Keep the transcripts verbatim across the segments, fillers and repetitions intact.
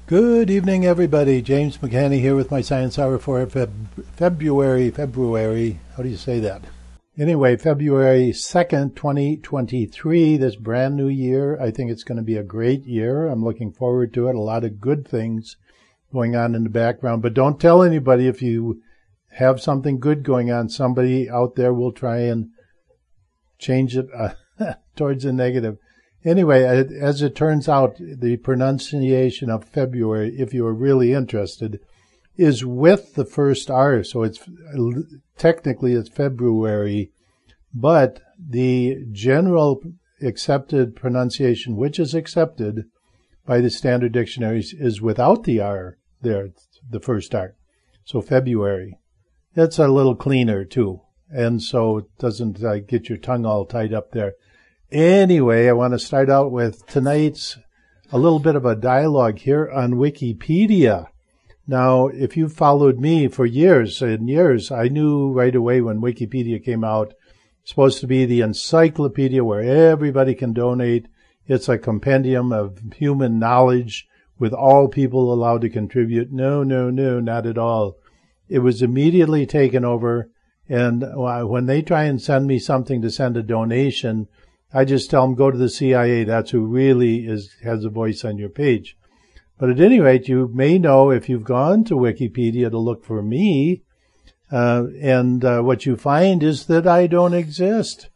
Good evening, everybody. James McCanny here with my Science Hour for Feb- February, February, how do you say that? Anyway, February second, twenty twenty-three, this brand new year. I think it's going to be a great year. I'm looking forward to it. A lot of good things going on in the background. But don't tell anybody if you have something good going on. Somebody out there will try and change it uh, towards the negative. Anyway, as it turns out, the pronunciation of February, if you are really interested, is with the first R. So it's technically it's February, but the general accepted pronunciation, which is accepted by the standard dictionaries, is without the R there, the first R. So February. It's a little cleaner too, and so it doesn't uh, get your tongue all tied up there. Anyway, I want to start out with tonight's a little bit of a dialogue here on Wikipedia. Now, if you've followed me for years and years, I knew right away when Wikipedia came out, it's supposed to be the encyclopedia where everybody can donate. It's a compendium of human knowledge with all people allowed to contribute. No, no, no, not at all. It was immediately taken over, and when they try and send me something to send a donation, I just tell them, go to the C I A. That's who really is has a voice on your page. But at any rate, you may know if you've gone to Wikipedia to look for me, uh, and uh, what you find is that I don't exist.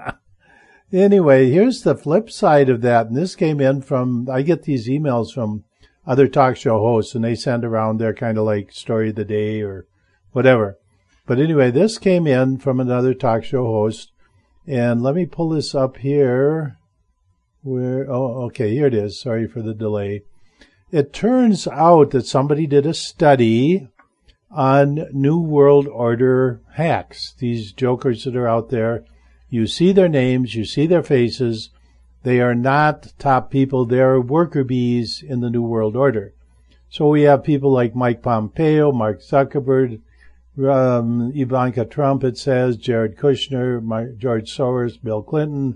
Anyway, here's the flip side of that. And this came in from, I get these emails from other talk show hosts, and they send around their kind of like story of the day or whatever. But anyway, this came in from another talk show host. And let me pull this up here. Where? Oh, okay, here it is. Sorry for the delay. It turns out that somebody did a study on New World Order hacks. These jokers that are out there, you see their names, you see their faces. They are not top people. They are worker bees in the New World Order. So we have people like Mike Pompeo, Mark Zuckerberg, Um, Ivanka Trump, it says, Jared Kushner, My, George Soros, Bill Clinton,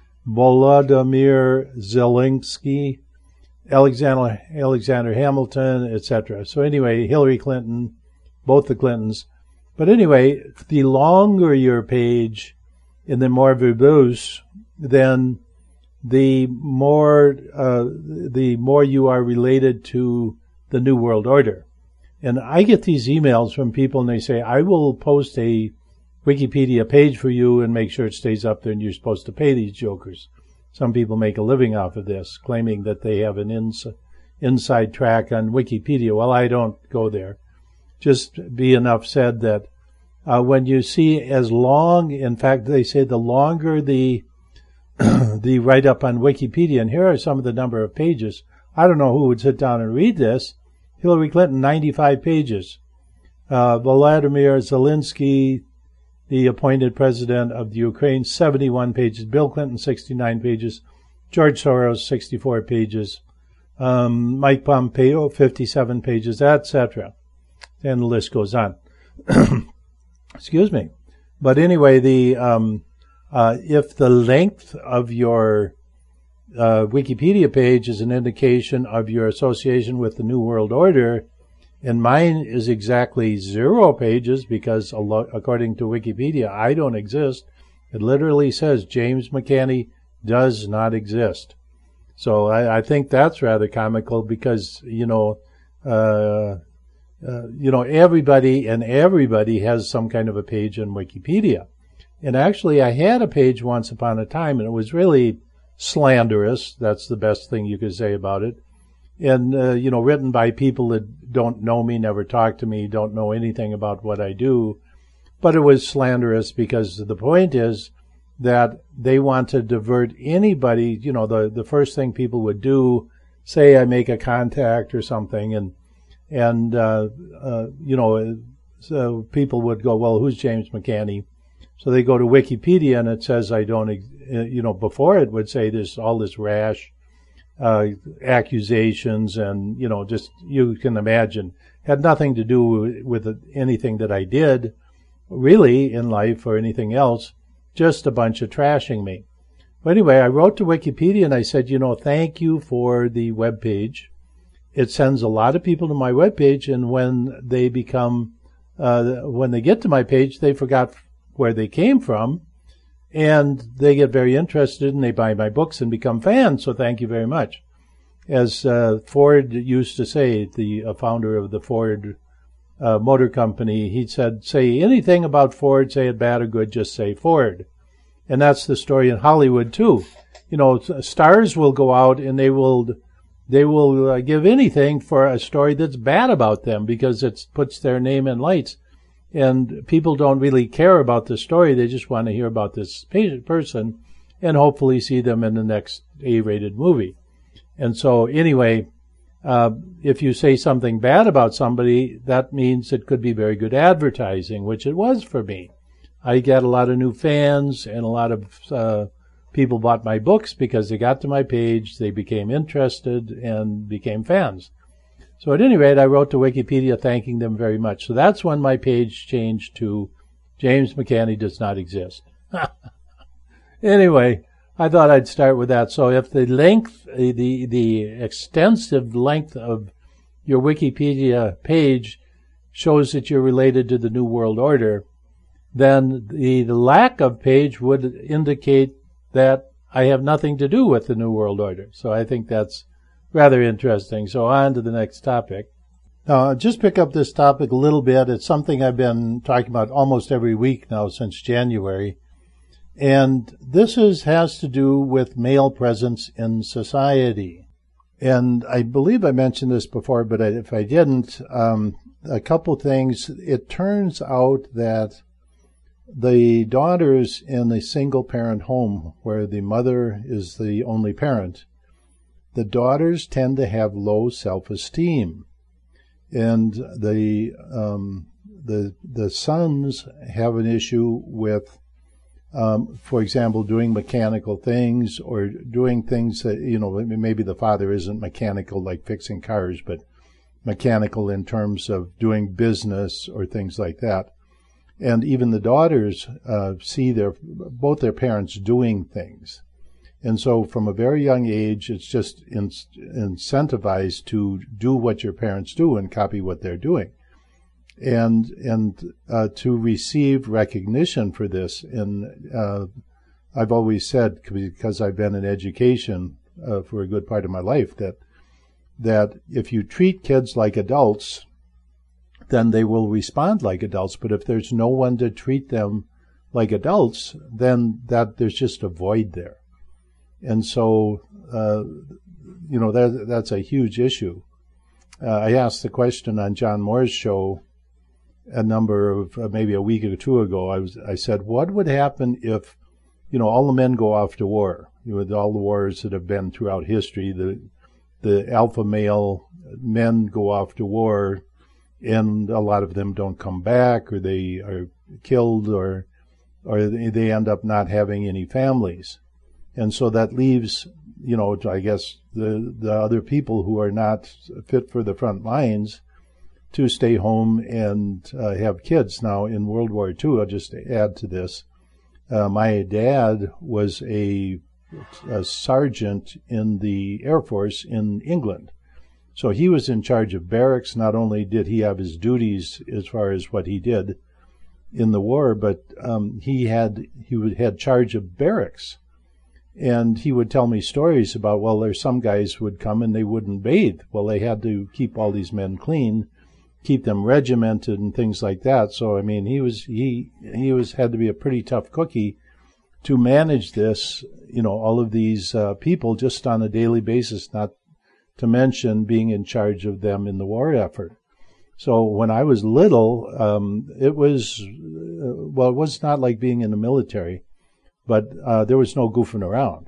Volodymyr Zelensky, Alexander, Alexander Hamilton, et cetera. So anyway, Hillary Clinton, both the Clintons. But anyway, the longer your page and the more verbose, then the more uh, the more you are related to the New World Order. And I get these emails from people, and they say, I will post a Wikipedia page for you and make sure it stays up there, and you're supposed to pay these jokers. Some people make a living off of this, claiming that they have an ins- inside track on Wikipedia. Well, I don't go there. Just be enough said that uh, when you see as long, in fact, they say the longer the the write-up on Wikipedia, and here are some of the number of pages. I don't know who would sit down and read this. Hillary Clinton, ninety-five pages. Uh, Volodymyr Zelensky, the appointed president of the Ukraine, seventy-one pages. Bill Clinton, sixty-nine pages. George Soros, sixty-four pages. Um, Mike Pompeo, fifty-seven pages, et cetera. And the list goes on. Excuse me. But anyway, the um, uh, if the length of your Uh, Wikipedia page is an indication of your association with the New World Order, and mine is exactly zero pages because, according to Wikipedia, I don't exist. It literally says James McCanny does not exist. So I, I think that's rather comical because, you know, uh, uh, you know, everybody and everybody has some kind of a page on Wikipedia. And actually, I had a page once upon a time, and it was really slanderous. That's the best thing you could say about it. And, uh, you know, written by people that don't know me, never talk to me, don't know anything about what I do. But it was slanderous because the point is that they want to divert anybody. You know, the, the first thing people would do, say I make a contact or something, and, and uh, uh, you know, so people would go, well, who's James McCanny? So they go to Wikipedia, and it says I don't, you know, before it would say this, all this rash uh, accusations and, you know, just, you can imagine, had nothing to do with anything that I did, really, in life or anything else, just a bunch of trashing me. But anyway, I wrote to Wikipedia, and I said, you know, thank you for the web page. it sends a lot of people to my webpage, and when they become, uh, when they get to my page, they forgot where they came from, and they get very interested, and they buy my books and become fans. So thank you very much. As uh, Ford used to say, the uh, founder of the Ford uh, Motor Company, he said, say anything about Ford, say it bad or good, just say Ford. And that's the story in Hollywood too. You know, stars will go out and they will they will uh, give anything for a story that's bad about them because it puts their name in lights. And people don't really care about the story. They just want to hear about this person and hopefully see them in the next A-rated movie. And so anyway, uh, if you say something bad about somebody, that means it could be very good advertising, which it was for me. I got a lot of new fans, and a lot of uh, people bought my books because they got to my page, they became interested, and became fans. So at any rate, I wrote to Wikipedia thanking them very much. So that's when my page changed to James McCanny does not exist. Anyway, I thought I'd start with that. So if the length, the the extensive length of your Wikipedia page shows that you're related to the New World Order, then the, the lack of page would indicate that I have nothing to do with the New World Order. So I think that's rather interesting. So on to the next topic. Now, I'll just pick up this topic a little bit. It's something I've been talking about almost every week now since January. And this is, has to do with male presence in society. And I believe I mentioned this before, but if I didn't, um, a couple things. It turns out that the daughters in a single-parent home where the mother is the only parent, the daughters tend to have low self-esteem. And the um, the the sons have an issue with Um, for example, doing mechanical things or doing things that, you know, maybe the father isn't mechanical like fixing cars, but mechanical in terms of doing business or things like that. And even the daughters uh, see their both their parents doing things. And so from a very young age, it's just in, incentivized to do what your parents do and copy what they're doing. And and uh, to receive recognition for this, and uh, I've always said, because I've been in education uh, for a good part of my life, that that if you treat kids like adults, then they will respond like adults. But if there's no one to treat them like adults, then that there's just a void there. And so, uh, you know, that that's a huge issue. Uh, I asked the question on John Moore's show a number of uh, maybe a week or two ago. I was I said, what would happen if, you know, all the men go off to war? You know, with all the wars that have been throughout history, the the alpha male men go off to war, and a lot of them don't come back, or they are killed, or or they end up not having any families, and so that leaves, you know, I guess the the other people who are not fit for the front lines to stay home and uh, have kids. Now, in World War Two, I'll just add to this, uh, my dad was a, a sergeant in the Air Force in England. So he was in charge of barracks. Not only did he have his duties as far as what he did in the war, but um, he had he would, had charge of barracks. And he would tell me stories about, well, there's some guys who would come and they wouldn't bathe. Well, they had to keep all these men clean, keep them regimented and things like that. So I mean, he was he he was had to be a pretty tough cookie to manage this, you know, all of these uh, people just on a daily basis, not to mention being in charge of them in the war effort. So when I was little, um, it was uh, well, it was not like being in the military, but uh, there was no goofing around.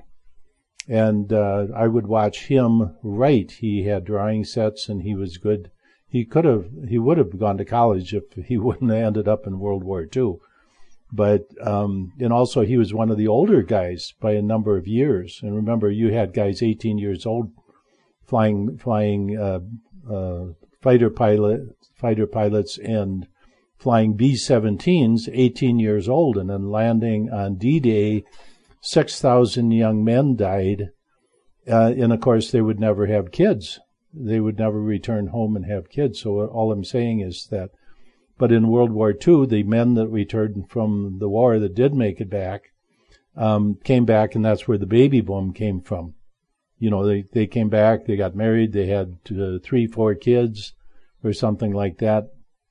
And uh, I would watch him write. He had drawing sets, and he was good. He could have, he would have gone to college if he wouldn't have ended up in World War Two. But, um, and also he was one of the older guys by a number of years. And remember, you had guys eighteen years old flying, flying, uh, uh, fighter pilot, fighter pilots and flying B seventeens, eighteen years old, and then landing on D-Day, six thousand young men died. Uh, and of course, they would never have kids. they would never return home and have kids. So all I'm saying is that, but in World War Two, the men that returned from the war that did make it back um, came back, and that's where the baby boom came from. You know, they, they came back, they got married, they had uh, three, four kids or something like that.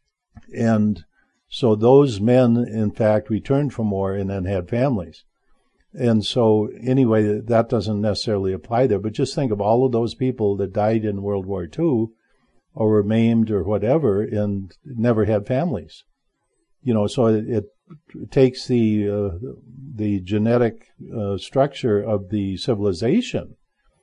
And so those men, in fact, returned from war and then had families. And so, anyway, that doesn't necessarily apply there. But just think of all of those people that died in World War Two or were maimed or whatever and never had families. You know, so it, it takes the uh, the genetic uh, structure of the civilization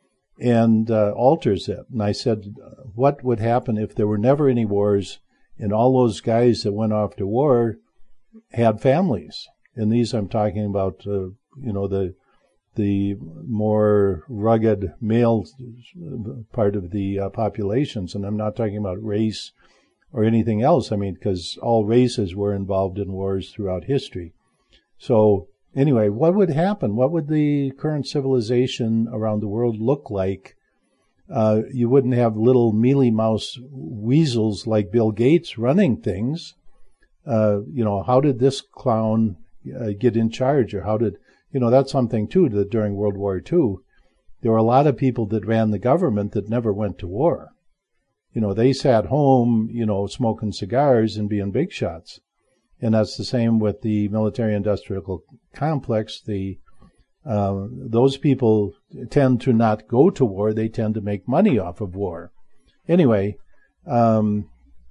and uh, alters it. And I said, what would happen if there were never any wars and all those guys that went off to war had families? And these I'm talking about, uh, you know, the the more rugged male part of the uh, populations. And I'm not talking about race or anything else. I mean, because all races were involved in wars throughout history. So anyway, what would happen? What would the current civilization around the world look like? Uh, you wouldn't have little mealy-mouse weasels like Bill Gates running things. Uh, you know, how did this clown uh, get in charge? Or how did, you know, that's something, too, that during World War Two, there were a lot of people that ran the government that never went to war. You know, they sat home, you know, smoking cigars and being big shots. And that's the same with the military-industrial complex. The uh, those people tend to not go to war. They tend to make money off of war. Anyway, um,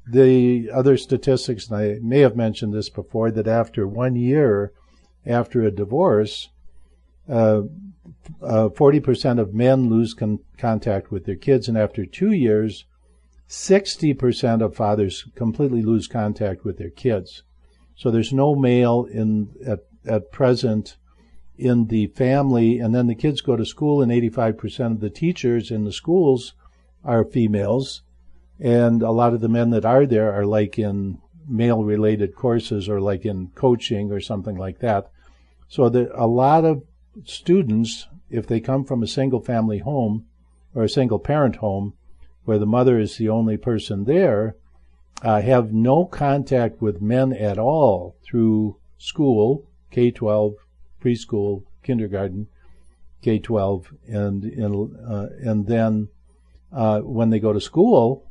the other statistics, and I may have mentioned this before, that after one year after a divorce, uh, uh, forty percent of men lose con- contact with their kids, and after two years, sixty percent of fathers completely lose contact with their kids. So there's no male in at, at present in the family, and then the kids go to school, and eighty-five percent of the teachers in the schools are females, and a lot of the men that are there are like in male-related courses or like in coaching or something like that. So that a lot of students, if they come from a single-family home or a single-parent home where the mother is the only person there, uh, have no contact with men at all through school, K twelve, preschool, kindergarten, K twelve, and and, uh, and then uh, when they go to school,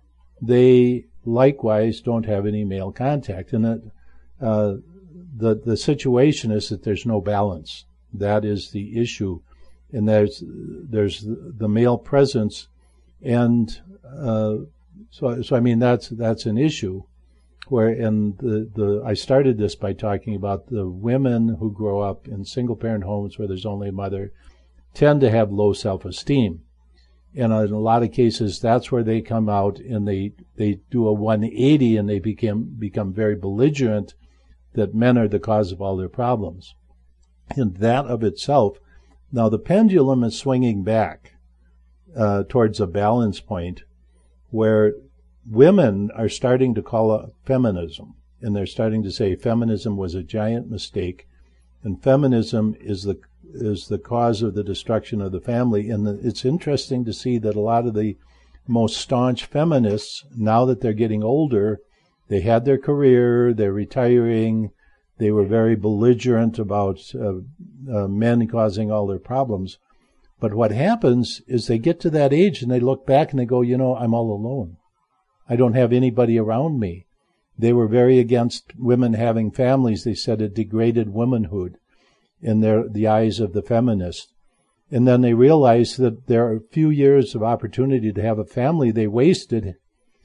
they likewise don't have any male contact. And it, uh, the the situation is that there's no balance. That is the issue, and there's there's the male presence, and uh, so so I mean that's that's an issue. Where and the the I started this by talking about the women who grow up in single parent homes where there's only a mother tend to have low self-esteem. And in a lot of cases, that's where they come out and they, they do a one eighty and they become, become very belligerent that men are the cause of all their problems. And that of itself, now the pendulum is swinging back uh, towards a balance point where women are starting to call it feminism. And they're starting to say feminism was a giant mistake. And feminism is the is the cause of the destruction of the family. And the, it's interesting to see that a lot of the most staunch feminists, now that they're getting older, they had their career, they're retiring, they were very belligerent about uh, uh, men causing all their problems. But what happens is they get to that age and they look back and they go, you know, I'm all alone. I don't have anybody around me. They were very against women having families. They said it degraded womanhood in their the eyes of the feminists. And then they realized that there are a few years of opportunity to have a family they wasted.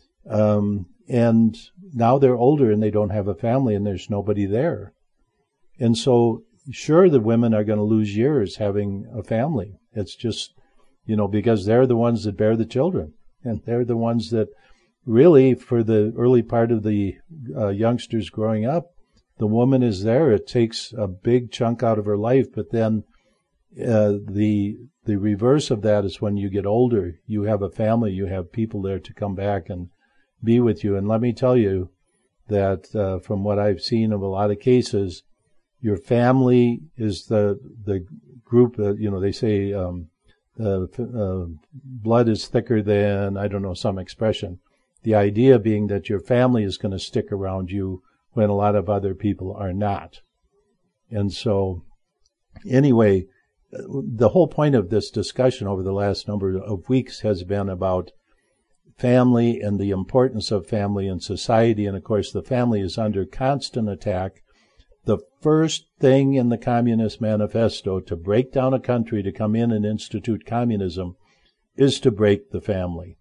Um, and now they're older and they don't have a family and there's nobody there. And so, sure, the women are going to lose years having a family. It's just, you know, because they're the ones that bear the children. And they're the ones that really, for the early part of the uh, youngsters growing up, the woman is there. It takes a big chunk out of her life, but then uh, the the reverse of that is when you get older, you have a family, you have people there to come back and be with you. And let me tell you that uh, from what I've seen of a lot of cases, your family is the the group that, you know, they say um, the uh, blood is thicker than, I don't know, some expression. The idea being that your family is going to stick around you when a lot of other people are not. And so, anyway, the whole point of this discussion over the last number of weeks has been about family and the importance of family in society. And of course, the family is under constant attack. The first thing in the Communist Manifesto to break down a country to come in and institute communism is to break the family.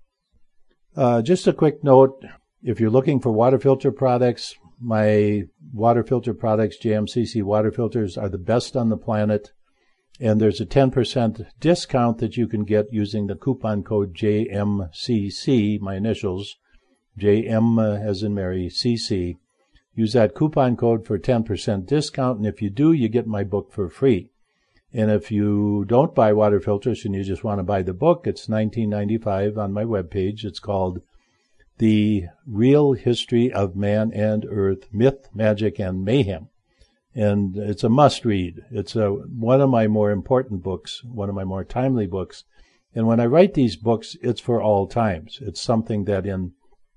Uh, just a quick note, if you're looking for water filter products, my water filter products, J M C C water filters, are the best on the planet. And there's a ten percent discount that you can get using the coupon code J M C C, my initials, J M as in Mary, C C. Use that coupon code for ten percent discount, and if you do, you get my book for free. And if you don't buy water filters and you just want to buy the book, it's nineteen ninety-five on my webpage. It's called The Real History of Man and Earth, Myth, Magic, and Mayhem. And it's a must-read. It's a, one of my more important books, one of my more timely books. And when I write these books, it's for all times. It's something that in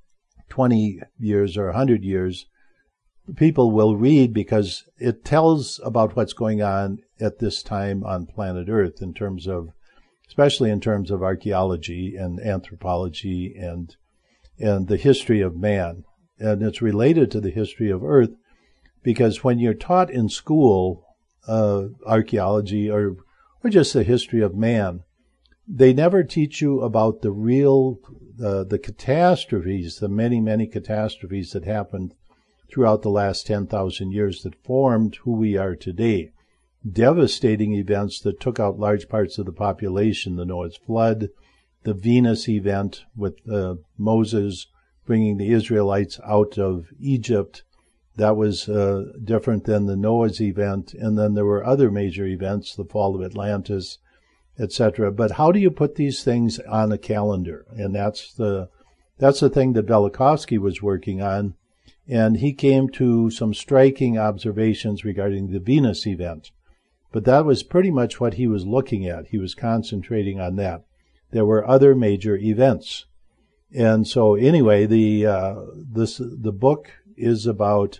twenty years or one hundred years, people will read because it tells about what's going on at this time on planet Earth in terms of, especially in terms of archaeology and anthropology and and the history of man. And it's related to the history of Earth because when you're taught in school uh, archaeology or or just the history of man, they never teach you about the real, uh, the catastrophes, the many, many catastrophes that happened throughout the last ten thousand years that formed who we are today. Devastating events that took out large parts of the population, the Noah's flood, the Venus event with uh, Moses bringing the Israelites out of Egypt. That was uh, different than the Noah's event. And then there were other major events, the fall of Atlantis, et cetera. But how do you put these things on a calendar? And that's the that's the thing that Velikovsky was working on. And he came to some striking observations regarding the Venus event. But that was pretty much what he was looking at. He was concentrating on that. There were other major events. And so anyway, the uh, this the book is about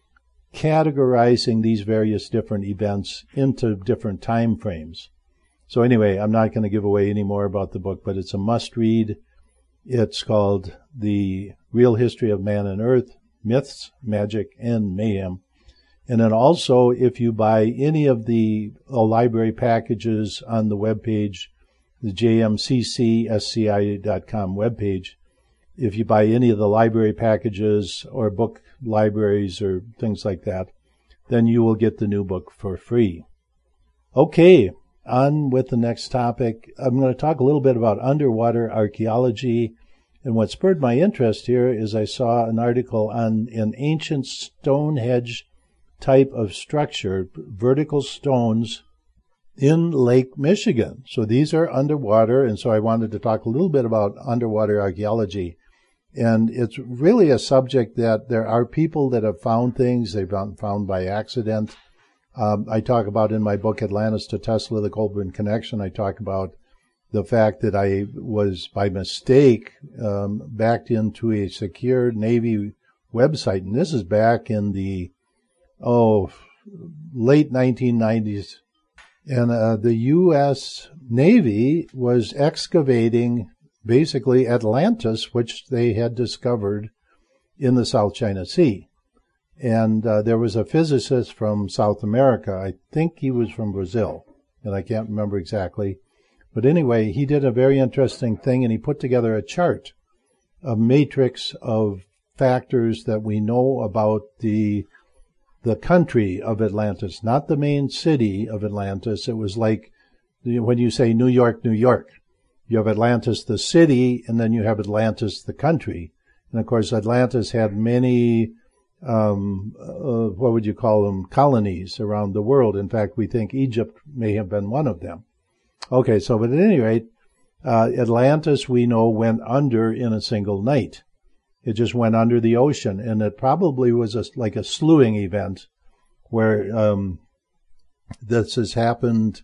categorizing these various different events into different time frames. So anyway, I'm not going to give away any more about the book, but it's a must-read. It's called The Real History of Man and Earth, Myths, Magic, and Mayhem. And then also, if you buy any of the uh, library packages on the webpage, the J M C C S C I dot com webpage, if you buy any of the library packages or book libraries or things like that, then you will get the new book for free. Okay, on with the next topic. I'm going to talk a little bit about underwater archaeology. And what spurred my interest here is I saw an article on an ancient Stonehenge type of structure, vertical stones in Lake Michigan. So these are underwater, and so I wanted to talk a little bit about underwater archaeology. And it's really a subject that there are people that have found things they've found by accident. Um, I talk about in my book, Atlantis to Tesla, The Goldberg Connection, I talk about the fact that I was, by mistake, um, backed into a secure Navy website. And this is back in the, oh, late nineteen nineties. And uh, the U S Navy was excavating basically Atlantis, which they had discovered in the South China Sea. And uh, there was a physicist from South America. I think he was from Brazil, and I can't remember exactly. But anyway, he did a very interesting thing, and he put together a chart, a matrix of factors that we know about the the country of Atlantis, not the main city of Atlantis. It was like when you say New York, New York. You have Atlantis, the city, and then you have Atlantis, the country. And, of course, Atlantis had many, um, uh, what would you call them, colonies around the world. In fact, we think Egypt may have been one of them. Okay, so but at any rate, uh, Atlantis, we know, went under in a single night. It just went under the ocean, and it probably was a, like a slewing event where um, this has happened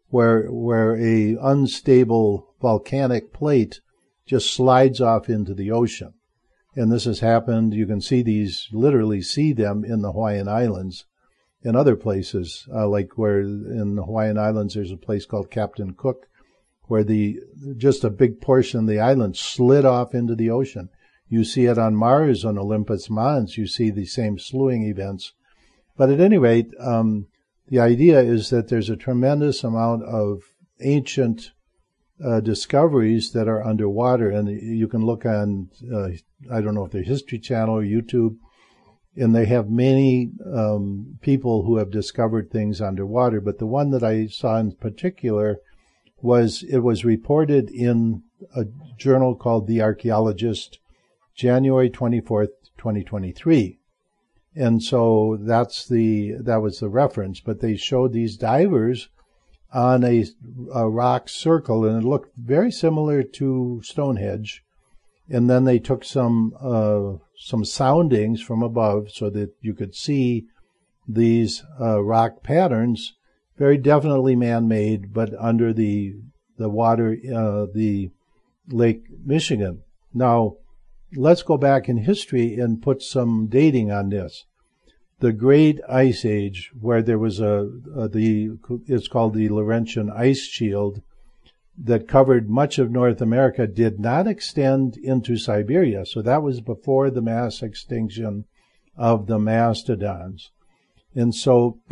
where where a unstable volcanic plate just slides off into the ocean. And this has happened, you can see these, literally see them in the Hawaiian Islands and other places, uh, like where in the Hawaiian Islands there's a place called Captain Cook, where the just a big portion of the island slid off into the ocean. You see it on Mars, on Olympus Mons, you see the same slewing events. But at any rate, um, the idea is that there's a tremendous amount of ancient uh, discoveries that are underwater, and you can look on, uh, I don't know if they're History Channel or YouTube, and they have many um, people who have discovered things underwater. But the one that I saw in particular was, it was reported in a journal called The Archaeologist, January twenty-fourth, twenty twenty-three. And so that's the, that was the reference. But they showed these divers on a, a rock circle, and it looked very similar to Stonehenge. And then they took some uh, some soundings from above so that you could see these uh, rock patterns, very definitely man-made, but under the the water, uh, the Lake Michigan. Now, let's go back in history and put some dating on this. The Great Ice Age, where there was a, a the it's called the Laurentian Ice Shield, that covered much of North America, did not extend into Siberia. So that was before the mass extinction of the mastodons. And so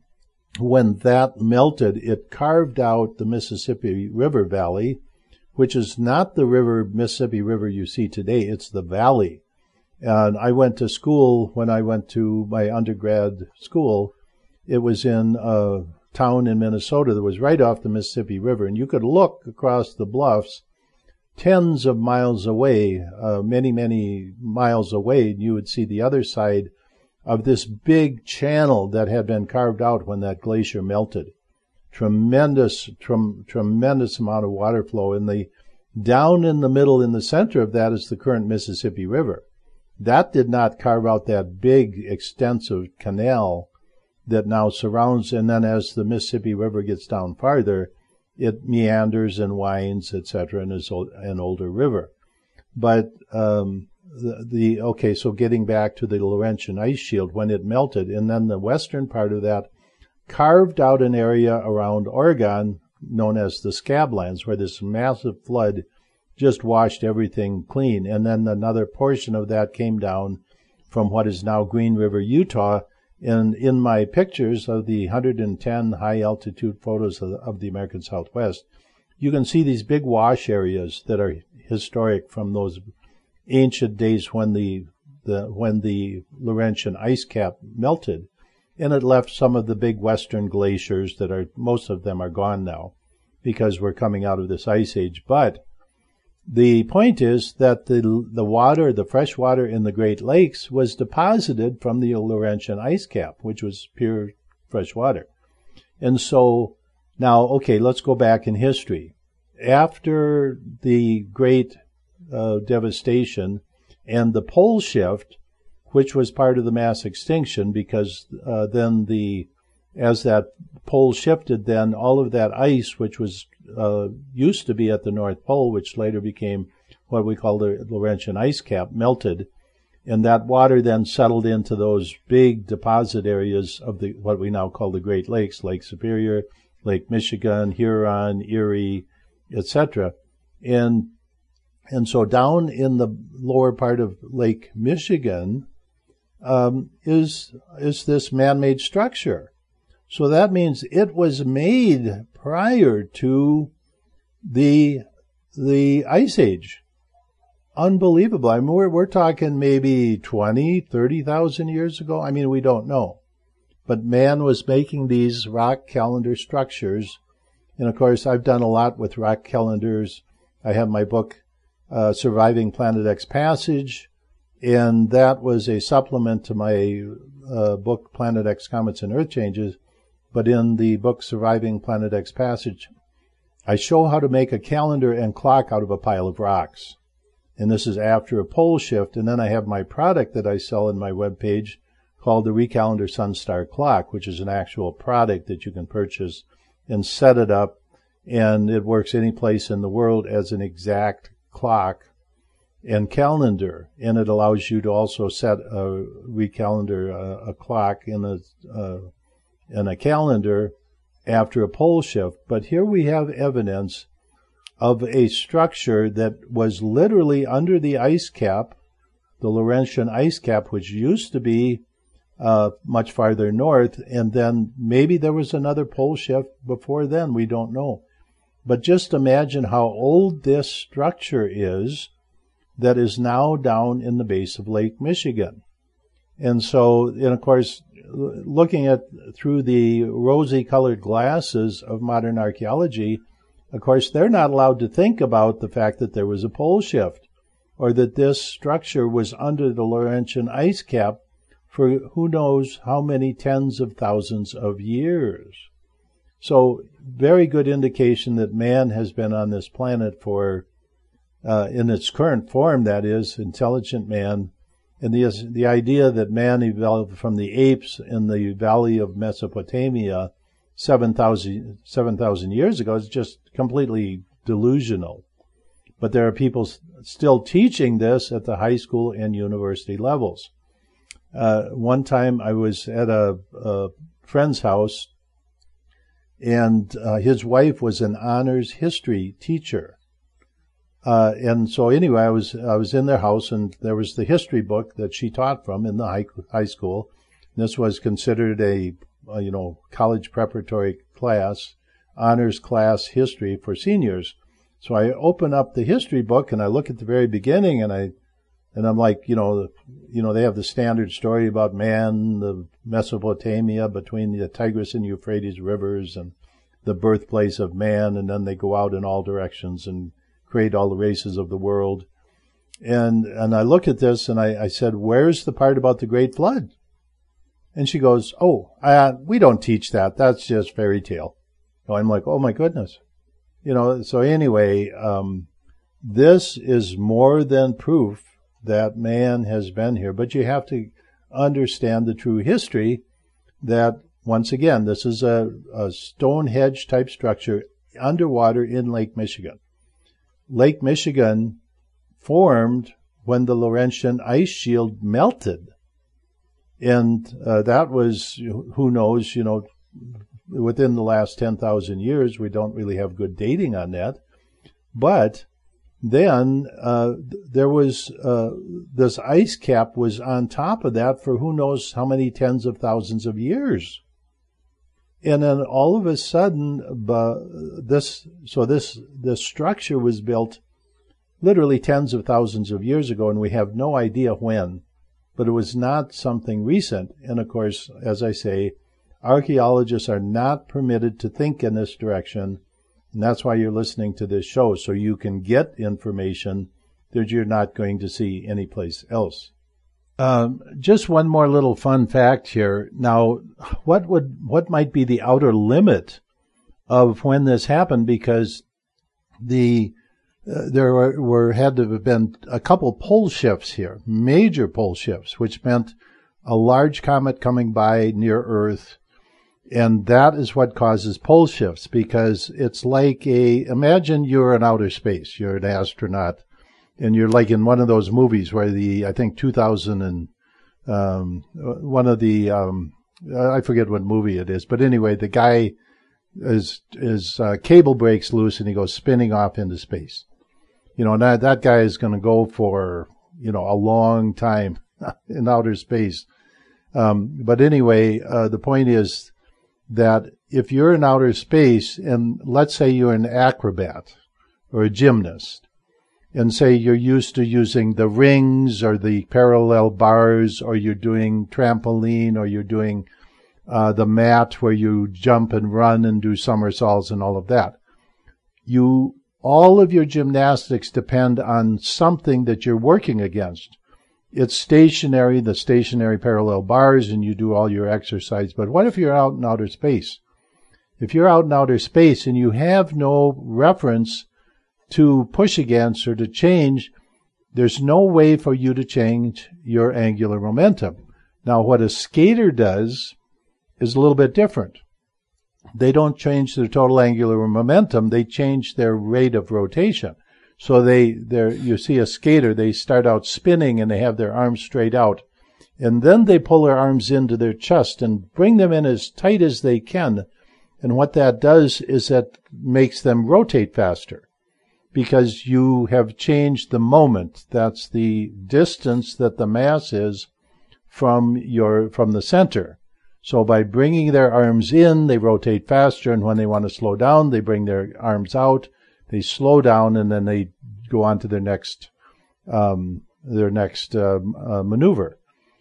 when that melted, it carved out the Mississippi River Valley, which is not the river, Mississippi River you see today. It's the valley. And I went to school, when I went to my undergrad school, it was in a town in Minnesota that was right off the Mississippi River. And you could look across the bluffs tens of miles away, uh, many, many miles away, and you would see the other side of this big channel that had been carved out when that glacier melted. Tremendous, trem- tremendous amount of water flow. And the down in the middle, in the center of that, is the current Mississippi River. That did not carve out that big, extensive canal that now surrounds, and then as the Mississippi River gets down farther, it meanders and winds, et cetera, and is an older river. But um, the, the okay, so getting back to the Laurentian Ice Shield, when it melted, and then the western part of that carved out an area around Oregon known as the Scablands, where this massive flood just washed everything clean. And then another portion of that came down from what is now Green River, Utah. And in my pictures of the one hundred ten high-altitude photos of the, of the American Southwest, you can see these big wash areas that are historic from those ancient days when the, the when the Laurentian ice cap melted. And it left some of the big western glaciers that are, most of them are gone now because we're coming out of this ice age. But the point is that the the water, the fresh water in the Great Lakes was deposited from the Laurentian ice cap, which was pure fresh water. And so now, okay, let's go back in history. After the great uh, devastation and the pole shift, which was part of the mass extinction, because uh, then the as that pole shifted, then all of that ice, which was uh, used to be at the North Pole, which later became what we call the Laurentian ice cap, melted, and that water then settled into those big deposit areas of the what we now call the Great Lakes, Lake Superior, Lake Michigan, Huron, Erie, et cetera. And and so down in the lower part of Lake Michigan um, is is this man-made structure. So that means it was made prior to the the Ice Age. Unbelievable. I mean, we're, we're talking maybe twenty, thirty thousand years ago. I mean, we don't know. But man was making these rock calendar structures. And, of course, I've done a lot with rock calendars. I have my book, uh, Surviving Planet X Passage, and that was a supplement to my uh, book, Planet X Comets and Earth Changes. But in the book, Surviving Planet X Passage, I show how to make a calendar and clock out of a pile of rocks. And this is after a pole shift. And then I have my product that I sell in my webpage called the Recalendar Sunstar Clock, which is an actual product that you can purchase and set it up, and it works any place in the world as an exact clock and calendar. And it allows you to also set a recalendar a, a clock in a uh, in a calendar after a pole shift. But here we have evidence of a structure that was literally under the ice cap, the Laurentian ice cap, which used to be uh, much farther north, and then maybe there was another pole shift before then. We don't know. But just imagine how old this structure is that is now down in the base of Lake Michigan. And so, and of course, looking at through the rosy-colored glasses of modern archaeology, of course, they're not allowed to think about the fact that there was a pole shift or that this structure was under the Laurentian ice cap for who knows how many tens of thousands of years. So, very good indication that man has been on this planet for, uh, in its current form, that is, intelligent man. And the, the idea that man evolved from the apes in the valley of Mesopotamia seven thousand, seven thousand years ago is just completely delusional. But there are people still teaching this at the high school and university levels. Uh, one time I was at a, a friend's house, and uh, his wife was an honors history teacher. Uh, and so anyway, I was I was in their house, and there was the history book that she taught from in the high, high school. This was considered a, a you know college preparatory class, honors class history for seniors. So I open up the history book and I look at the very beginning, and I and I'm like, you know, you know, they have the standard story about man, the Mesopotamia between the Tigris and Euphrates rivers, and the birthplace of man, and then they go out in all directions and create all the races of the world. And and I look at this and I, I said, where's the part about the Great Flood? And she goes, oh, uh, we don't teach that. That's just fairy tale. So I'm like, oh my goodness. You know, so anyway, um, this is more than proof that man has been here. But you have to understand the true history that, once again, this is a, a Stonehenge type structure underwater in Lake Michigan. Lake Michigan formed when the Laurentian ice shield melted. And uh, that was, who knows, you know, within the last ten thousand years. We don't really have good dating on that. But then uh, there was, uh, this ice cap was on top of that for who knows how many tens of thousands of years. And then all of a sudden, uh, this, so this, this structure was built literally tens of thousands of years ago, and we have no idea when. But it was not something recent. And of course, as I say, archaeologists are not permitted to think in this direction. And that's why you're listening to this show, so you can get information that you're not going to see anyplace else. Um, just one more little fun fact here. Now, what would what might be the outer limit of when this happened? Because the uh, there were, were had to have been a couple pole shifts here, major pole shifts, which meant a large comet coming by near Earth, and that is what causes pole shifts. Because it's like a imagine you're in outer space, you're an astronaut. And you're like in one of those movies where the, I think two thousand and, um, one of the, um, I forget what movie it is, but anyway, the guy is, is, uh, cable breaks loose and he goes spinning off into space. You know, that, that guy is going to go for, you know, a long time in outer space. Um, but anyway, uh, the point is that if you're in outer space and let's say you're an acrobat or a gymnast, and say you're used to using the rings or the parallel bars, or you're doing trampoline, or you're doing uh, the mat where you jump and run and do somersaults and all of that. You, all of your gymnastics depend on something that you're working against. It's stationary, the stationary parallel bars, and you do all your exercise. But what if you're out in outer space? If you're out in outer space and you have no reference to push against or to change, there's no way for you to change your angular momentum. Now, what a skater does is a little bit different. they don't change their total angular momentum, they change their rate of rotation. So they, they're, you see a skater, they start out spinning and they have their arms straight out. And then they pull their arms into their chest and bring them in as tight as they can. And what that does is that makes them rotate faster, because you have changed the moment. That's the distance that the mass is from your, from the center. So by bringing their arms in, they rotate faster, and when they want to slow down, they bring their arms out, they slow down, and then they go on to their next, um, their next uh, uh, maneuver.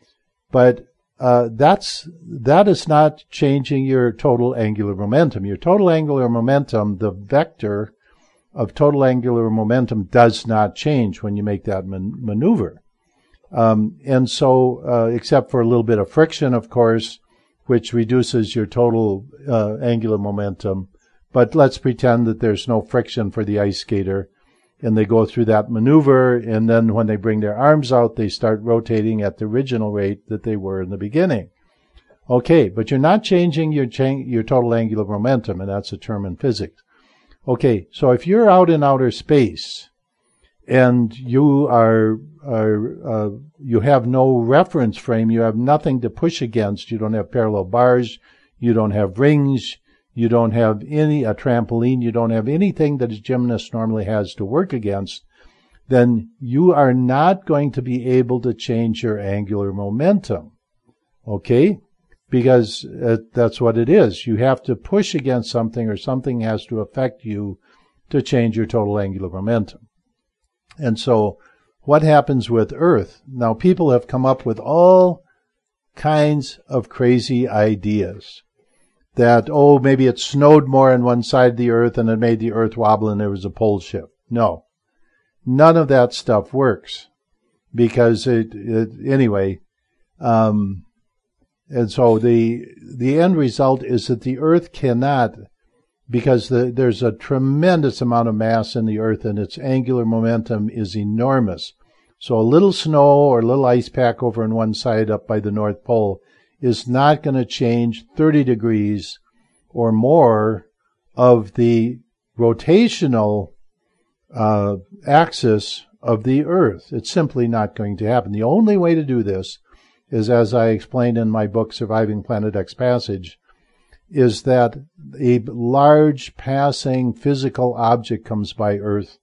But uh, that's that is not changing your total angular momentum. Your total angular momentum, the vector of total angular momentum, does not change when you make that man- maneuver. Um, and so, uh, except for a little bit of friction, of course, which reduces your total uh, angular momentum. But let's pretend that there's no friction for the ice skater, and they go through that maneuver, and then when they bring their arms out, they start rotating at the original rate that they were in the beginning. Okay, but you're not changing your cha- your total angular momentum, and that's a term in physics. Okay, so if you're out in outer space, and you are, are uh, you have no reference frame, you have nothing to push against, you don't have parallel bars, you don't have rings, you don't have any, a trampoline, you don't have anything that a gymnast normally has to work against, then you are not going to be able to change your angular momentum. Okay? Because uh, that's what it is. You have to push against something, or something has to affect you to change your total angular momentum. And so what happens with Earth? Now, people have come up with all kinds of crazy ideas. That, oh, maybe it snowed more on one side of the Earth and it made the Earth wobble and there was a pole shift. No. None of that stuff works. Because it, it anyway, um, and so the, the end result is that the Earth cannot, because the, there's a tremendous amount of mass in the Earth and its angular momentum is enormous. So a little snow or a little ice pack over on one side up by the North Pole is not going to change thirty degrees or more of the rotational uh, axis of the Earth. It's simply not going to happen. The only way to do this is, as I explained in my book, Surviving Planet X Passage, is that a large passing physical object comes by Earth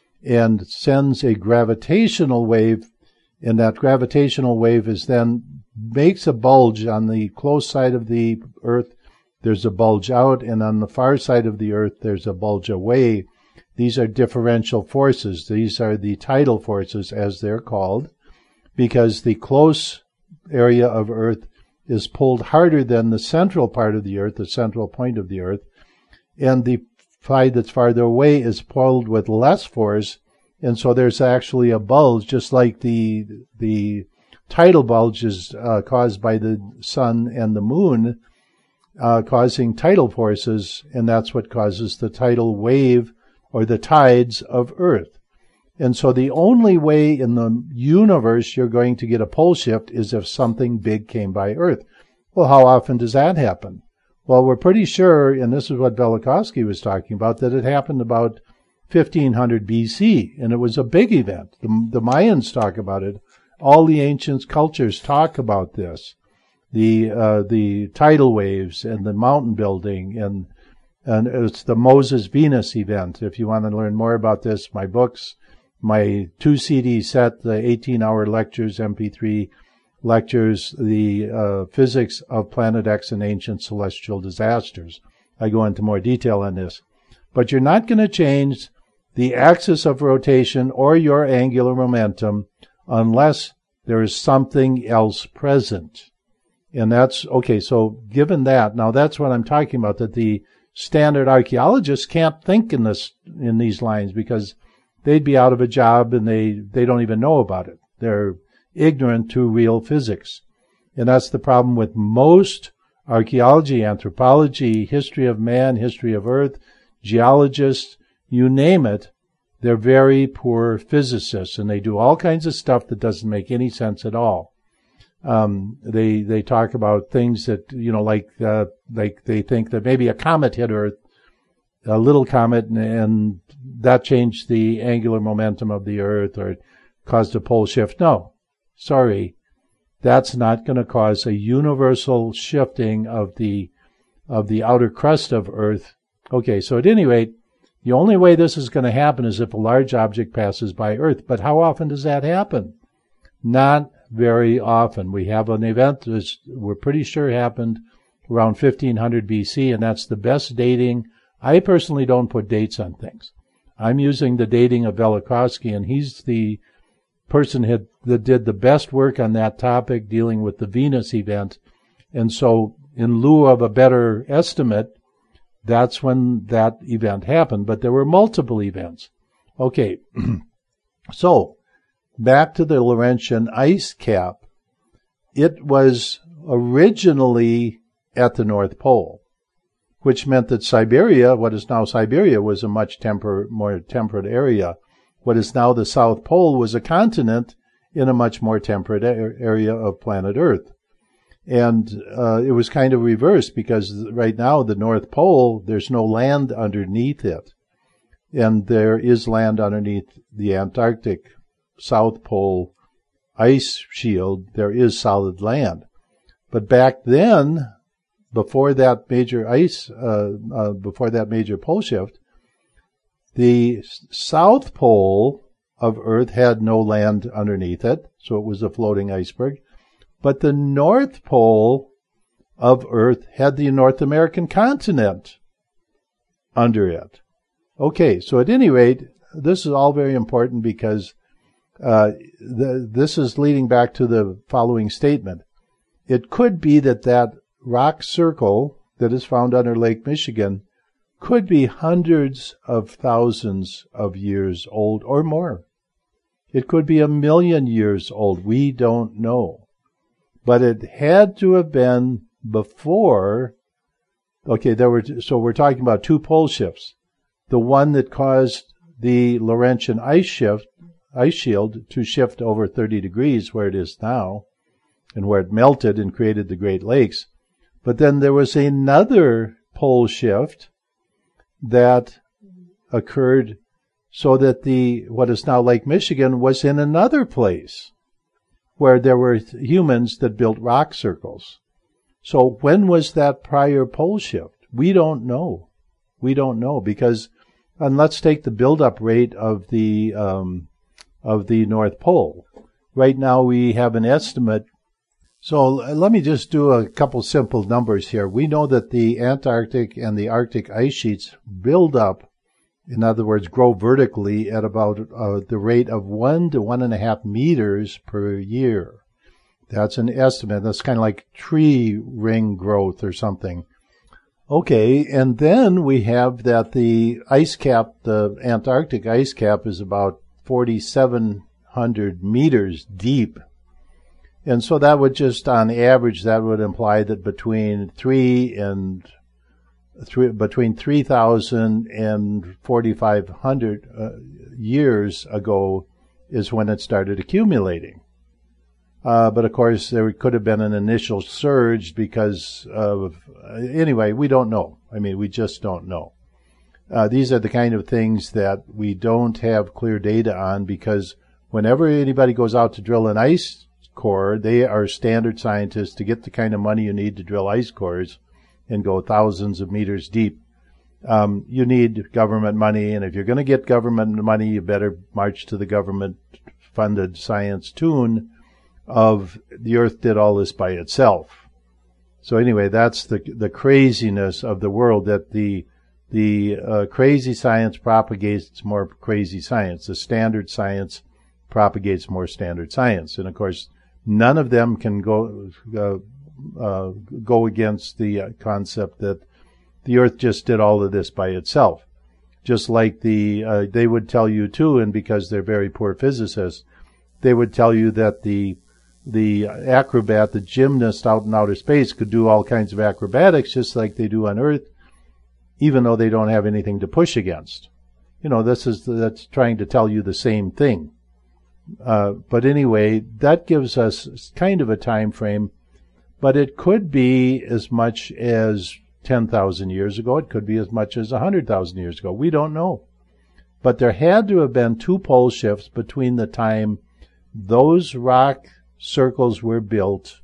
and sends a gravitational wave, and that gravitational wave is then makes a bulge on the close side of the Earth. There's a bulge out, and on the far side of the Earth, there's a bulge away. These are differential forces. These are the tidal forces, as they're called, because the close area of Earth is pulled harder than the central part of the Earth, the central point of the Earth, and the side that's farther away is pulled with less force, and so there's actually a bulge, just like the the tidal bulge is uh, caused by the sun and the moon, uh, causing tidal forces, and that's what causes the tidal wave or the tides of Earth. And so the only way in the universe you're going to get a pole shift is if something big came by Earth. Well, how often does that happen? Well, we're pretty sure, and this is what Velikovsky was talking about, that it happened about fifteen hundred B C, and it was a big event. The, the Mayans talk about it. All the ancient cultures talk about this. The uh, the tidal waves and the mountain building, and and it's the Moses-Venus event. If you want to learn more about this, my books, my two C D set, the eighteen-hour lectures, M P three lectures, the uh, physics of Planet X and ancient celestial disasters. I go into more detail on this. But you're not going to change the axis of rotation or your angular momentum unless there is something else present. And that's, okay, so given that, now that's what I'm talking about, that the standard archaeologists can't think in this, in these lines, because they'd be out of a job and they, they don't even know about it. They're ignorant to real physics. And that's the problem with most archaeology, anthropology, history of man, history of Earth, geologists, you name it. They're very poor physicists, and they do all kinds of stuff that doesn't make any sense at all. Um, they they talk about things that, you know, like uh, like they think that maybe a comet hit Earth, a little comet, and, and that changed the angular momentum of the Earth or caused a pole shift. No, sorry, that's not going to cause a universal shifting of the of the outer crust of Earth. Okay, so at any rate, the only way this is going to happen is if a large object passes by Earth. But how often does that happen? Not very often. We have an event that we're pretty sure happened around fifteen hundred B C, and that's the best dating. I personally don't put dates on things. I'm using the dating of Velikovsky, and he's the person had, that did the best work on that topic, dealing with the Venus event. And so, in lieu of a better estimate, that's when that event happened. But there were multiple events. Okay, so back to the Laurentian ice cap. It was originally at the North Pole, which meant that Siberia, what is now Siberia, was a much temper, more temperate area. What is now the South Pole was a continent in a much more temperate area of planet Earth. And uh, it was kind of reversed because right now the North Pole, there's no land underneath it. And there is land underneath the Antarctic South Pole ice shield. There is solid land. But back then, before that major ice, uh, uh, before that major pole shift, the South Pole of Earth had no land underneath it, so it was a floating iceberg. But the North Pole of Earth had the North American continent under it. Okay, so at any rate, this is all very important because uh, the, this is leading back to the following statement. It could be that that rock circle that is found under Lake Michigan could be hundreds of thousands of years old or more. It could be a million years old. We don't know. But it had to have been before. Okay, there were, so we're talking about two pole shifts. The one that caused the Laurentian ice shift, ice shield to shift over thirty degrees where it is now, and where it melted and created the Great Lakes. But then there was another pole shift that occurred so that the what is now Lake Michigan was in another place where there were humans that built rock circles. So when was that prior pole shift? We don't know. We don't know because, and let's take the buildup rate of the um, of the North Pole. Right now we have an estimate. So let me just do a couple simple numbers here. We know that the Antarctic and the Arctic ice sheets build up, in other words, grow vertically at about uh, the rate of one to one and a half meters per year. That's an estimate. That's kind of like tree ring growth or something. Okay, and then we have that the ice cap, the Antarctic ice cap, is about forty-seven hundred meters deep. And so that would just, on average, that would imply that between three and three, between three thousand and forty-five hundred uh, years ago is when it started accumulating. Uh, but of course, there could have been an initial surge because of, anyway, we don't know. I mean, we just don't know. Uh, these are the kind of things that we don't have clear data on because whenever anybody goes out to drill an ice core, they are standard scientists to get the kind of money you need to drill ice cores and go thousands of meters deep. Um, you need government money, and if you're going to get government money, you better march to the government-funded science tune of the Earth did all this by itself. So anyway, that's the the craziness of the world, that the the uh, crazy science propagates more crazy science. The standard science propagates more standard science, and of course, none of them can go uh, uh, go against the uh, concept that the Earth just did all of this by itself. Just like the uh, they would tell you too, and because they're very poor physicists, they would tell you that the the acrobat, the gymnast out in outer space, could do all kinds of acrobatics just like they do on Earth, even though they don't have anything to push against. You know, this is that's trying to tell you the same thing. Uh, but anyway, that gives us kind of a time frame. But it could be as much as ten thousand years ago. It could be as much as one hundred thousand years ago. We don't know. But there had to have been two pole shifts between the time those rock circles were built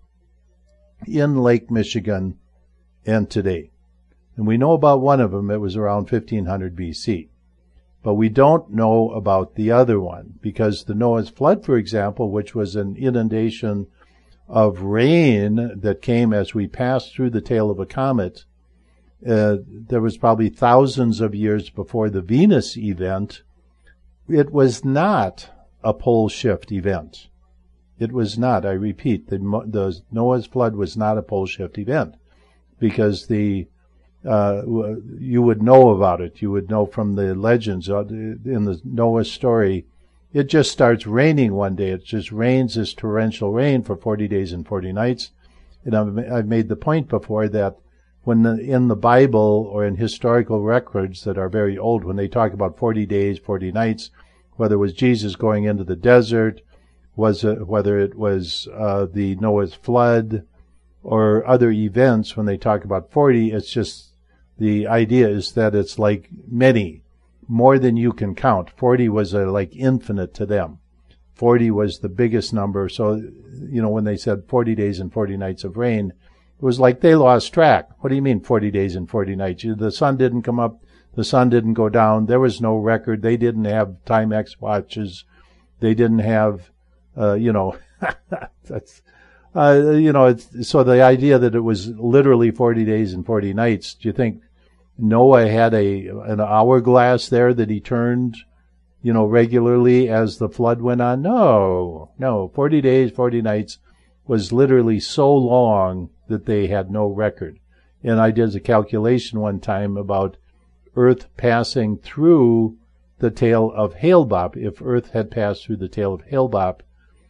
in Lake Michigan and today. And we know about one of them. It was around fifteen hundred B C. But we don't know about the other one, because the Noah's flood, for example, which was an inundation of rain that came as we passed through the tail of a comet, uh, there was probably thousands of years before the Venus event. It was not a pole shift event. It was not. I repeat, the, the Noah's flood was not a pole shift event, because the Uh, you would know about it. You would know from the legends in the Noah story. It just starts raining one day. It just rains this torrential rain for forty days and forty nights. And I've, I've made the point before that when the, in the Bible or in historical records that are very old, when they talk about forty days, forty nights, whether it was Jesus going into the desert, was it, whether it was uh, the Noah's flood or other events, when they talk about forty, it's just the idea is that it's like many, more than you can count. forty was a, like infinite to them. forty was the biggest number. So, you know, when they said forty days and forty nights of rain, it was like they lost track. What do you mean forty days and forty nights? The sun didn't come up. The sun didn't go down. There was no record. They didn't have Timex watches. They didn't have, uh, you know, that's, uh, you know, it's, so the idea that it was literally forty days and forty nights, do you think Noah had a an hourglass there that he turned, you know, regularly as the flood went on? No, no. forty days, forty nights was literally so long that they had no record. And I did a calculation one time about Earth passing through the tail of Hale-Bopp. If Earth had passed through the tail of Hale-Bopp,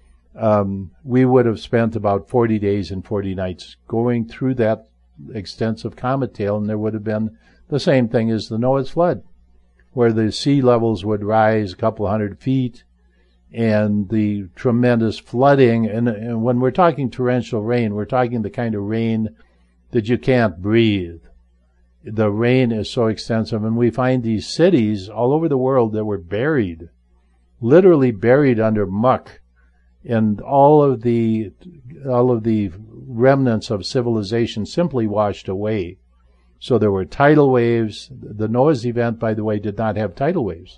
um, we would have spent about forty days and forty nights going through that extensive comet tail, and there would have been the same thing as the Noah's flood, where the sea levels would rise a couple hundred feet, and the tremendous flooding. And, and when we're talking torrential rain, we're talking the kind of rain that you can't breathe. The rain is so extensive, and we find these cities all over the world that were buried, literally buried under muck, and all of the all of the remnants of civilization simply washed away. So there were tidal waves. The Noah's event, by the way, did not have tidal waves.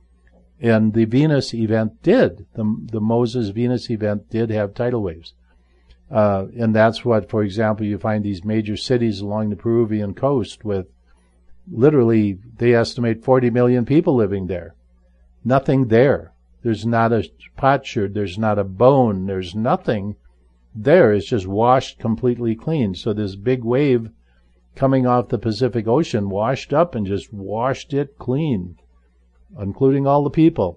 And the Venus event did. The, the Moses Venus event did have tidal waves. Uh, and that's what, for example, you find these major cities along the Peruvian coast with literally, they estimate forty million people living there. Nothing there. There's not a potsherd. There's not a bone. There's nothing there. It's just washed completely clean. So this big wave coming off the Pacific Ocean washed up and just washed it clean, including all the people.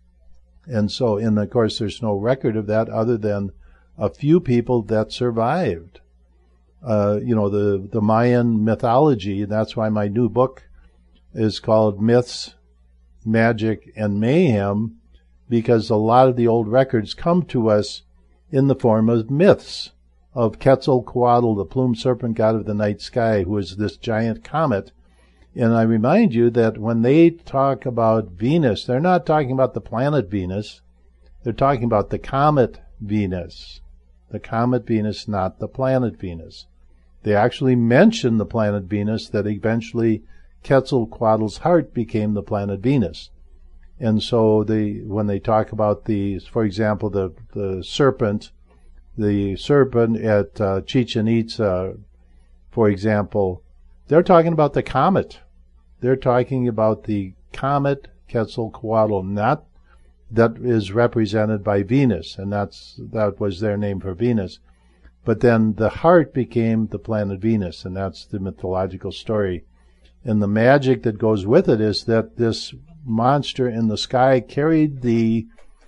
And so, and of course, there's no record of that other than a few people that survived. Uh, you know, the, the Mayan mythology, that's why my new book is called Myths, Magic, and Mayhem, because a lot of the old records come to us in the form of myths of Quetzalcoatl, the plumed serpent god of the night sky, who is this giant comet. And I remind you that when they talk about Venus, they're not talking about the planet Venus. They're talking about the comet Venus. The comet Venus, not the planet Venus. They actually mention the planet Venus, that eventually Quetzalcoatl's heart became the planet Venus. And so they, when they talk about the, for example, the, the serpent, the serpent at uh, Chichen Itza, for example, they're talking about the comet. They're talking about the comet Quetzalcoatl, not that is represented by Venus, and that's that was their name for Venus. But then the heart became the planet Venus, and that's the mythological story. And the magic that goes with it is that this monster in the sky carried the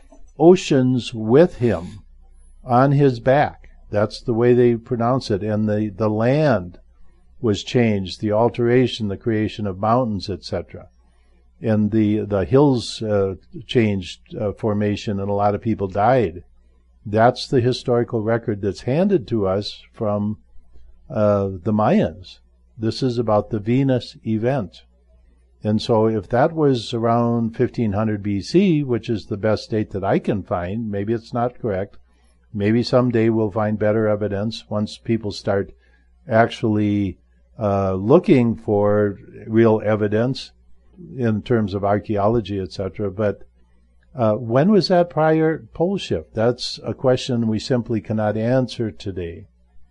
oceans with him on his back. That's the way they pronounce it. And the, the land was changed, the alteration, the creation of mountains, et cetera. and the the hills uh, changed uh, formation, and a lot of people died. That's the historical record that's handed to us from uh, the Mayans. This is about the Venus event. And so if that was around fifteen hundred B C, which is the best date that I can find, maybe it's not correct. Maybe someday we'll find better evidence once people start actually uh, looking for real evidence in terms of archaeology, et cetera. But uh, when was that prior pole shift? That's a question we simply cannot answer today.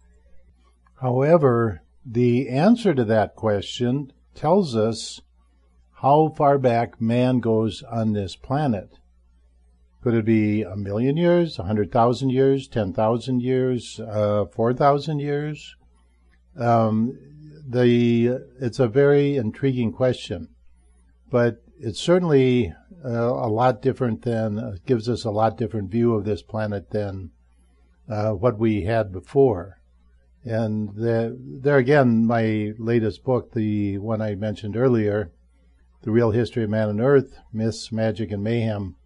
However, the answer to that question tells us how far back man goes on this planet. Could it be a million years, a hundred thousand years, ten thousand years, uh, four thousand years? Um, the it's a very intriguing question, but it's certainly uh, a lot different than uh, gives us a lot different view of this planet than uh, what we had before. And the, there again, my latest book, the one I mentioned earlier, The Real History of Man and Earth, Myths, Magic, and Mayhem,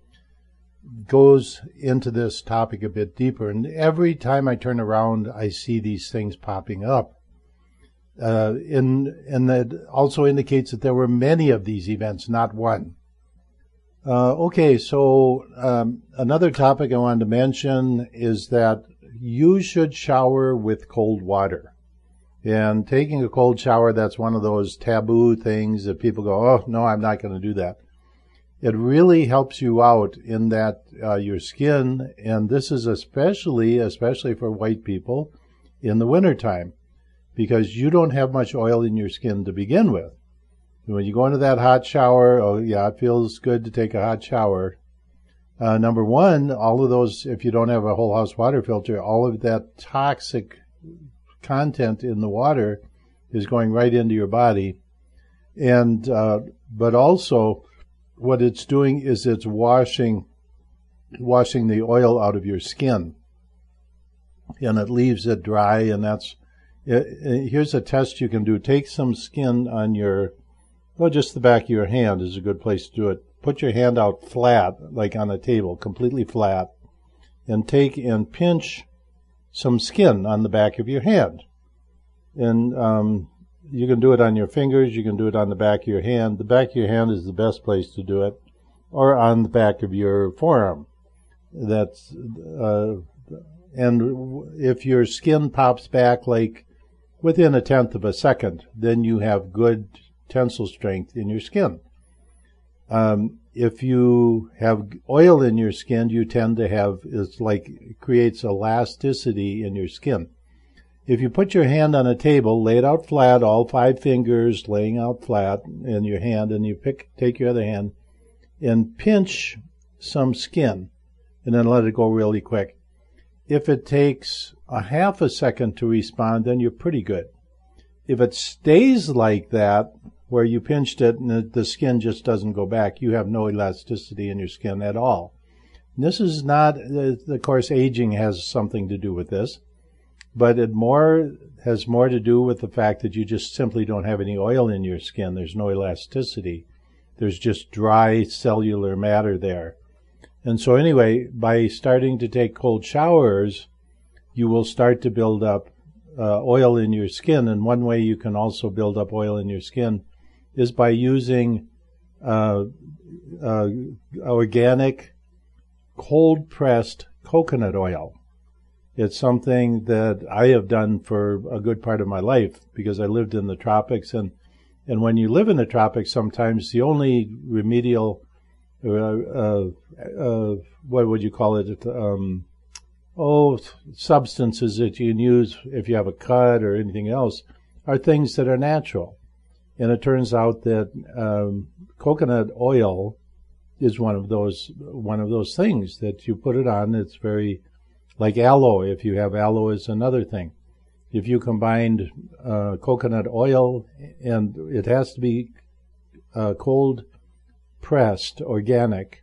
goes into this topic a bit deeper. And every time I turn around, I see these things popping up. Uh, in, and that also indicates that there were many of these events, not one. Uh, okay, so um, another topic I wanted to mention is that you should shower with cold water. And taking a cold shower, that's one of those taboo things that people go, oh, no, I'm not going to do that. It really helps you out in that uh, your skin, and this is especially, especially for white people, in the wintertime, because you don't have much oil in your skin to begin with. And when you go into that hot shower, oh, yeah, it feels good to take a hot shower. Uh, number one, all of those, if you don't have a whole house water filter, all of that toxic content in the water is going right into your body. And, uh, but also what it's doing is it's washing, washing the oil out of your skin. And it leaves it dry, and that's, it, it, here's a test you can do. Take some skin on your, well, just the back of your hand is a good place to do it. Put your hand out flat, like on a table, completely flat, and take and pinch some skin on the back of your hand. And um, you can do it on your fingers, you can do it on the back of your hand. The back of your hand is the best place to do it, or on the back of your forearm. That's uh, and if your skin pops back like within a tenth of a second, then you have good tensile strength in your skin. Um, if you have oil in your skin, you tend to have, it's like, it creates elasticity in your skin. If you put your hand on a table, lay it out flat, all five fingers laying out flat in your hand, and you pick, take your other hand and pinch some skin, and then let it go really quick. If it takes a half a second to respond, then you're pretty good. If it stays like that, where you pinched it and the skin just doesn't go back, you have no elasticity in your skin at all. And this is not, of course, aging has something to do with this, but it more has more to do with the fact that you just simply don't have any oil in your skin. There's no elasticity. There's just dry cellular matter there. And so anyway, by starting to take cold showers, you will start to build up uh, oil in your skin. And one way you can also build up oil in your skin is by using uh, uh, organic, cold-pressed coconut oil. It's something that I have done for a good part of my life because I lived in the tropics. And, and when you live in the tropics, sometimes the only remedial, uh, uh, uh, what would you call it, um, oh, substances that you can use if you have a cut or anything else are things that are natural. And it turns out that um, coconut oil is one of those one of those things that you put it on. It's very like aloe. If you have aloe, is another thing. If you combined uh, coconut oil, and it has to be uh, cold pressed, organic,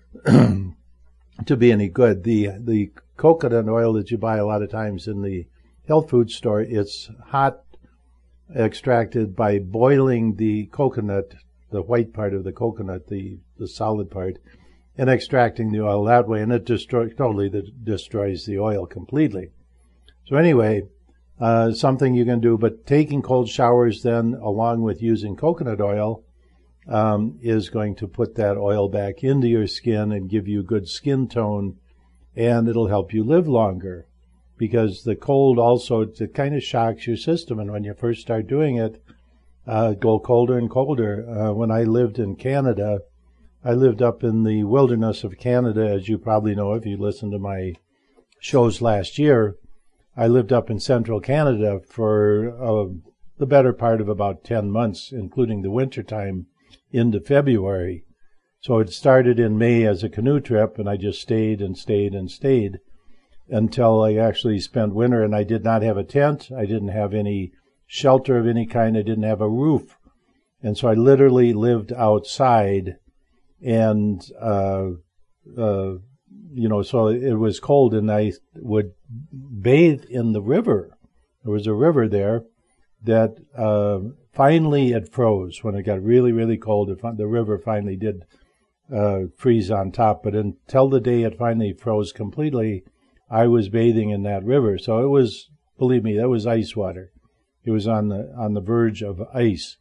to be any good. The the coconut oil that you buy a lot of times in the health food store, it's hot, extracted by boiling the coconut, the the white part of the coconut, the, the solid part, and extracting the oil that way, and it destroys, totally destroys the oil completely. So anyway, uh, something you can do, but taking cold showers then, along with using coconut oil, um, is going to put that oil back into your skin and give you good skin tone, and it'll help you live longer. Because the cold also, it kind of shocks your system, and when you first start doing it, uh, go colder and colder. Uh, when I lived in Canada, I lived up in the wilderness of Canada, as you probably know if you listened to my shows last year. I lived up in central Canada for uh, the better part of about ten months, including the winter time into February. So it started in May as a canoe trip, and I just stayed and stayed and stayed until I actually spent winter, and I did not have a tent. I didn't have any shelter of any kind. I didn't have a roof. And so I literally lived outside, and, uh, uh, you know, so it was cold, and I would bathe in the river. There was a river there that uh, finally it froze. When it got really, really cold, it, the river finally did uh, freeze on top. But until the day it finally froze completely, I was bathing in that river. So it was, believe me, that was ice water. It was on the on the verge of ice.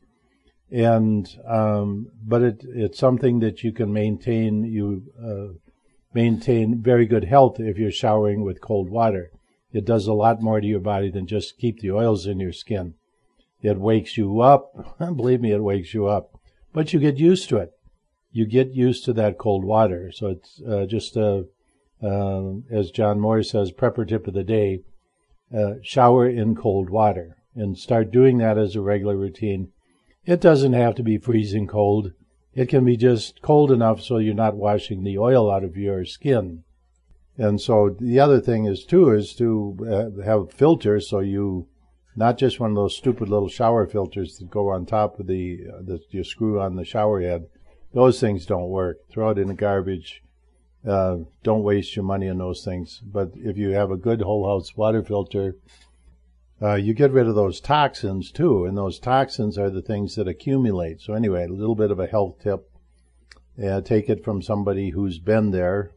And um, but it it's something that you can maintain. You uh, maintain very good health if you're showering with cold water. It does a lot more to your body than just keep the oils in your skin. It wakes you up. Believe me, it wakes you up. But you get used to it. You get used to that cold water. So it's uh, just a Uh, as John Moore says, prepper tip of the day, uh, shower in cold water and start doing that as a regular routine. It doesn't have to be freezing cold. It can be just cold enough so you're not washing the oil out of your skin. And so the other thing is, too, is to uh, have filters so you, not just one of those stupid little shower filters that go on top of the, uh, that you screw on the shower head. Those things don't work. Throw it in the garbage. Uh, don't waste your money on those things. But if you have a good whole house water filter, uh, you get rid of those toxins too. And those toxins are the things that accumulate. So anyway, a little bit of a health tip. Uh, take it from somebody who's been there.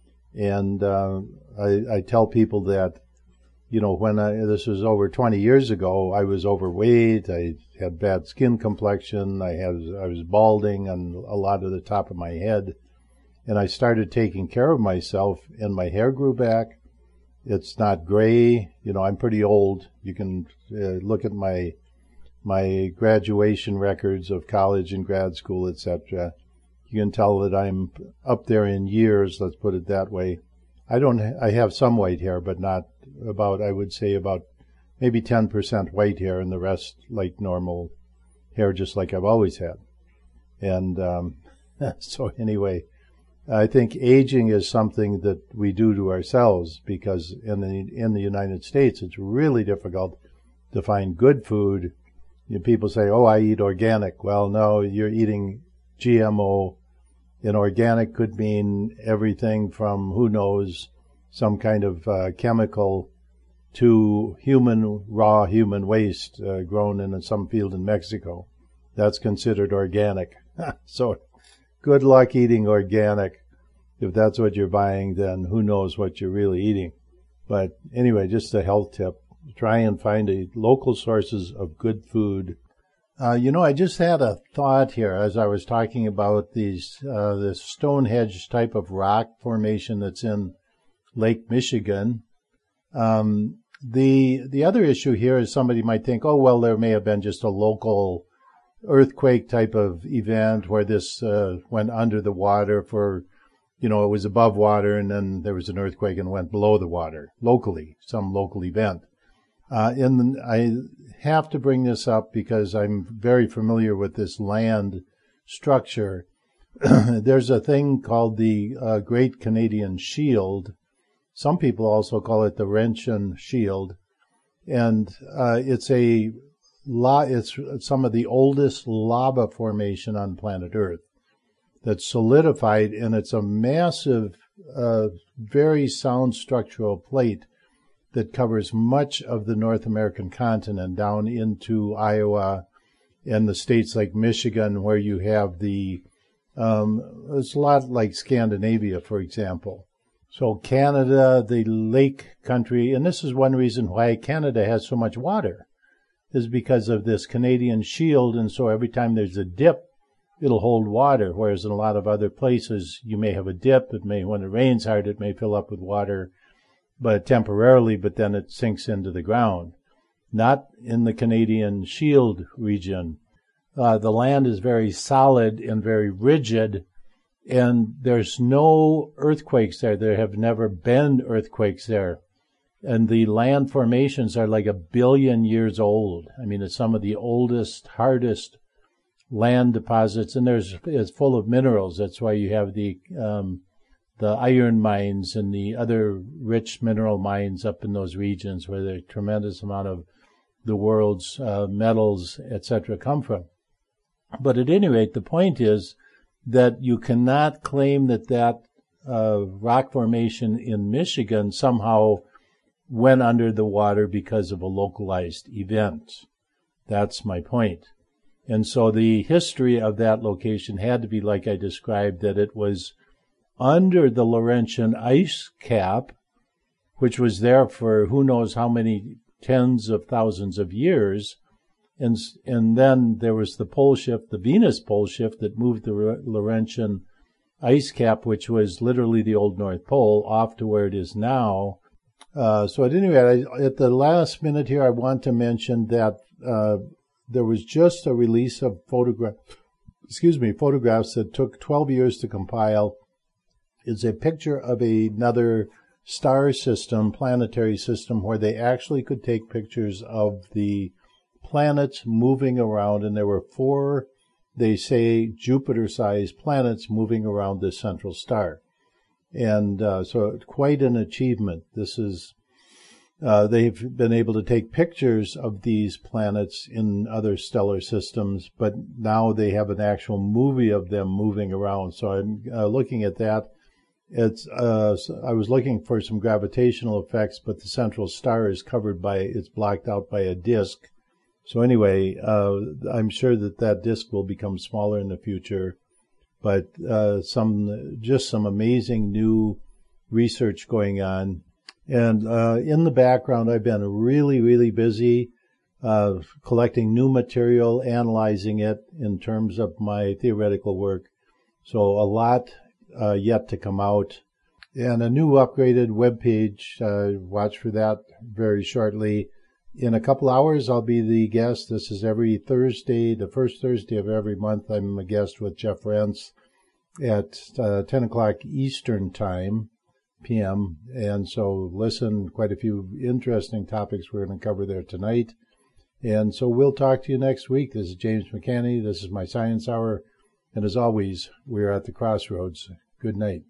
And uh, I, I tell people that, you know, when I, this was over twenty years ago, I was overweight. I had bad skin complexion. I had I was balding on a lot of the top of my head. And I started taking care of myself, and my hair grew back. It's not gray. You know, I'm pretty old. You can uh, look at my my graduation records of college and grad school, et cetera. You can tell that I'm up there in years, let's put it that way. I don't. Ha- I have some white hair, but not about, I would say about maybe ten percent white hair, and the rest like normal hair, just like I've always had. And um, so anyway, I think aging is something that we do to ourselves, because in the in the United States, it's really difficult to find good food. You know, people say, "Oh, I eat organic." Well, no, you're eating G M O. And organic could mean everything from, who knows, some kind of uh, chemical to human, raw human waste uh, grown in some field in Mexico. That's considered organic. So good luck eating organic. If that's what you're buying, then who knows what you're really eating. But anyway, just a health tip. Try and find a local sources of good food. Uh, you know, I just had a thought here as I was talking about these uh, this Stonehenge type of rock formation that's in Lake Michigan. Um, the the other issue here is somebody might think, oh, well, there may have been just a local earthquake type of event where this uh, went under the water for, you know, it was above water and then there was an earthquake and went below the water locally, some local event. Uh, and I have to bring this up because I'm very familiar with this land structure. There's a thing called the uh, Great Canadian Shield. Some people also call it the Laurentian Shield. And uh, it's a la- it's some of the oldest lava formation on planet Earth that's solidified, and it's a massive, uh, very sound structural plate that covers much of the North American continent down into Iowa and the states like Michigan, where you have the, um, it's a lot like Scandinavia, for example. So Canada, the lake country, and this is one reason why Canada has so much water, is because of this Canadian shield, and so every time there's a dip, it'll hold water, whereas in a lot of other places, you may have a dip, it may, when it rains hard, it may fill up with water, but temporarily, but then it sinks into the ground. Not in the Canadian Shield region. Uh, the land is very solid and very rigid, and there's no earthquakes there. There have never been earthquakes there. And the land formations are like a billion years old. I mean, it's some of the oldest, hardest land deposits, and there's it's full of minerals. That's why you have the um, the iron mines and the other rich mineral mines up in those regions where the tremendous amount of the world's uh, metals, et cetera, come from. But at any rate, the point is that you cannot claim that that uh, rock formation in Michigan somehow went under the water because of a localized event. That's my point. And so the history of that location had to be like I described, that it was under the Laurentian ice cap, which was there for who knows how many tens of thousands of years. And, and then there was the pole shift, the Venus pole shift, that moved the Laurentian ice cap, which was literally the old North Pole, off to where it is now. Uh, so at any rate, I, at the last minute here, I want to mention that uh, there was just a release of photograph, excuse me, photographs that took twelve years to compile. It's a picture of another star system, planetary system, where they actually could take pictures of the planets moving around, and there were four, they say, Jupiter-sized planets moving around this central star. And uh, so quite an achievement. This is, uh, they've been able to take pictures of these planets in other stellar systems, but now they have an actual movie of them moving around. So I'm uh, looking at that. It's, uh, I was looking for some gravitational effects, but the central star is covered by, it's blocked out by a disk. So anyway, uh, I'm sure that that disk will become smaller in the future. But uh, some just some amazing new research going on. And uh, in the background, I've been really, really busy uh, collecting new material, analyzing it in terms of my theoretical work. So a lot uh, yet to come out. And a new upgraded web page, uh, watch for that very shortly. In a couple hours, I'll be the guest. This is every Thursday, the first Thursday of every month. I'm a guest with Jeff Rense at uh, ten o'clock Eastern Time, P M. And so listen, quite a few interesting topics we're going to cover there tonight. And so we'll talk to you next week. This is James McCanney. This is my Science Hour. And as always, we're at the crossroads. Good night.